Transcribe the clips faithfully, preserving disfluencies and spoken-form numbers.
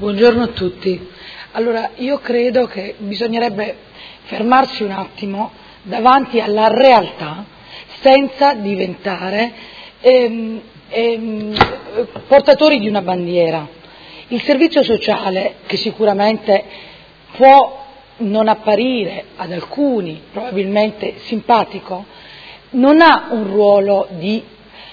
Buongiorno a tutti. Allora, io credo che bisognerebbe fermarsi un attimo davanti alla realtà senza diventare ehm, ehm, portatori di una bandiera. Il servizio sociale, che sicuramente può non apparire ad alcuni probabilmente simpatico, non ha un ruolo di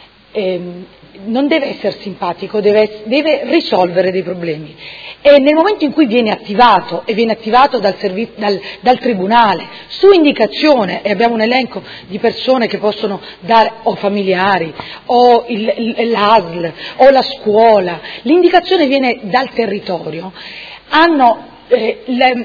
ehm, non deve essere simpatico, deve, deve risolvere dei problemi, e nel momento in cui viene attivato e viene attivato dal, servizio, dal, dal Tribunale su indicazione, e abbiamo un elenco di persone che possono dare, o familiari o il, il, l'A S L o la scuola, l'indicazione viene dal territorio, hanno eh, le,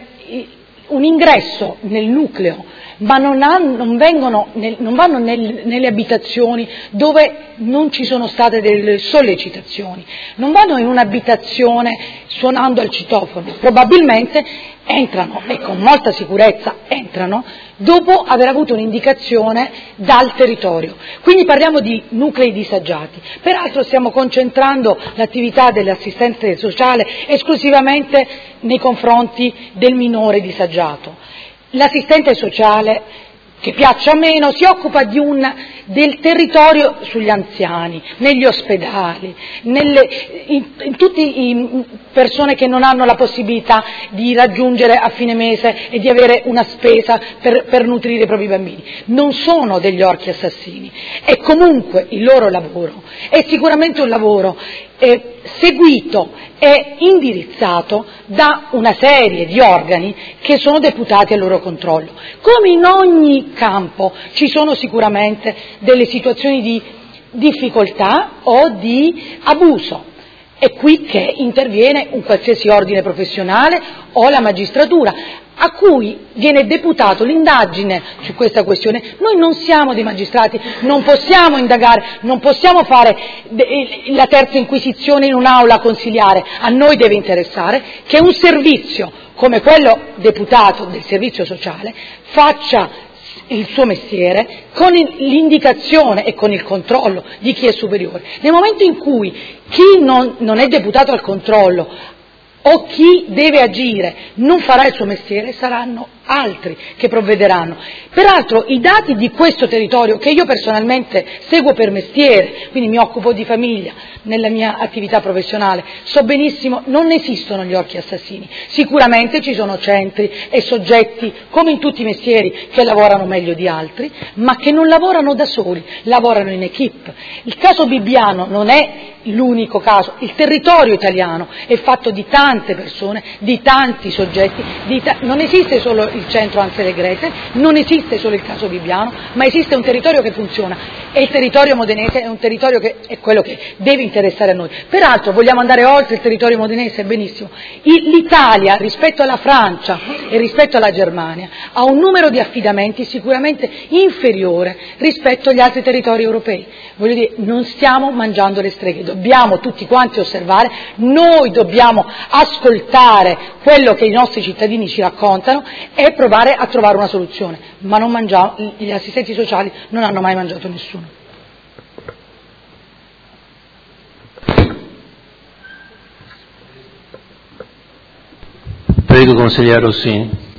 un ingresso nel nucleo, ma non, hanno, non, vengono nel, non vanno nel, nelle abitazioni dove non ci sono state delle sollecitazioni, non vanno in un'abitazione suonando al citofono, probabilmente entrano, e con molta sicurezza entrano, dopo aver avuto un'indicazione dal territorio. Quindi parliamo di nuclei disagiati. Peraltro stiamo concentrando l'attività dell'assistenza sociale esclusivamente nei confronti del minore disagiato. L'assistente sociale, che piaccia o meno, si occupa di un, del territorio sugli anziani, negli ospedali, nelle, in, in tutte le persone che non hanno la possibilità di raggiungere a fine mese e di avere una spesa per, per nutrire i propri bambini. Non sono degli orchi assassini, è comunque il loro lavoro, è sicuramente un lavoro eh, seguito e indirizzato da una serie di organi che sono deputati al loro controllo. Come in ogni campo ci sono sicuramente delle situazioni di difficoltà o di abuso. È qui che interviene un qualsiasi ordine professionale o la magistratura, a cui viene deputato l'indagine su questa questione. Noi non siamo dei magistrati, non possiamo indagare, non possiamo fare la terza inquisizione in un'aula consiliare. A noi deve interessare che un servizio come quello deputato del servizio sociale faccia il suo mestiere con l'indicazione e con il controllo di chi è superiore. Nel momento in cui chi non, non è deputato al controllo o chi deve agire non farà il suo mestiere, saranno altri che provvederanno. Peraltro i dati di questo territorio, che io personalmente seguo per mestiere, quindi mi occupo di famiglia nella mia attività professionale, so benissimo, non esistono gli orchi assassini. Sicuramente ci sono centri e soggetti, come in tutti i mestieri, che lavorano meglio di altri, ma che non lavorano da soli, lavorano in equipe. Il caso Bibbiano non è l'unico caso, il territorio italiano è fatto di tante persone, di tanti soggetti, di ta- non esiste solo il centro Ansel e Gretel, non esiste solo il caso Bibbiano, ma esiste un territorio che funziona, e il territorio modenese è un territorio che è quello che deve interessare a noi. Peraltro vogliamo andare oltre il territorio modenese, benissimo. L'Italia rispetto alla Francia e rispetto alla Germania ha un numero di affidamenti sicuramente inferiore rispetto agli altri territori europei. Voglio dire, non stiamo mangiando le streghe, dobbiamo tutti quanti osservare, noi dobbiamo ascoltare quello che i nostri cittadini ci raccontano e provare a trovare una soluzione, ma non mangiamo, gli assistenti sociali non hanno mai mangiato nessuno. Prego, consigliere Rossini.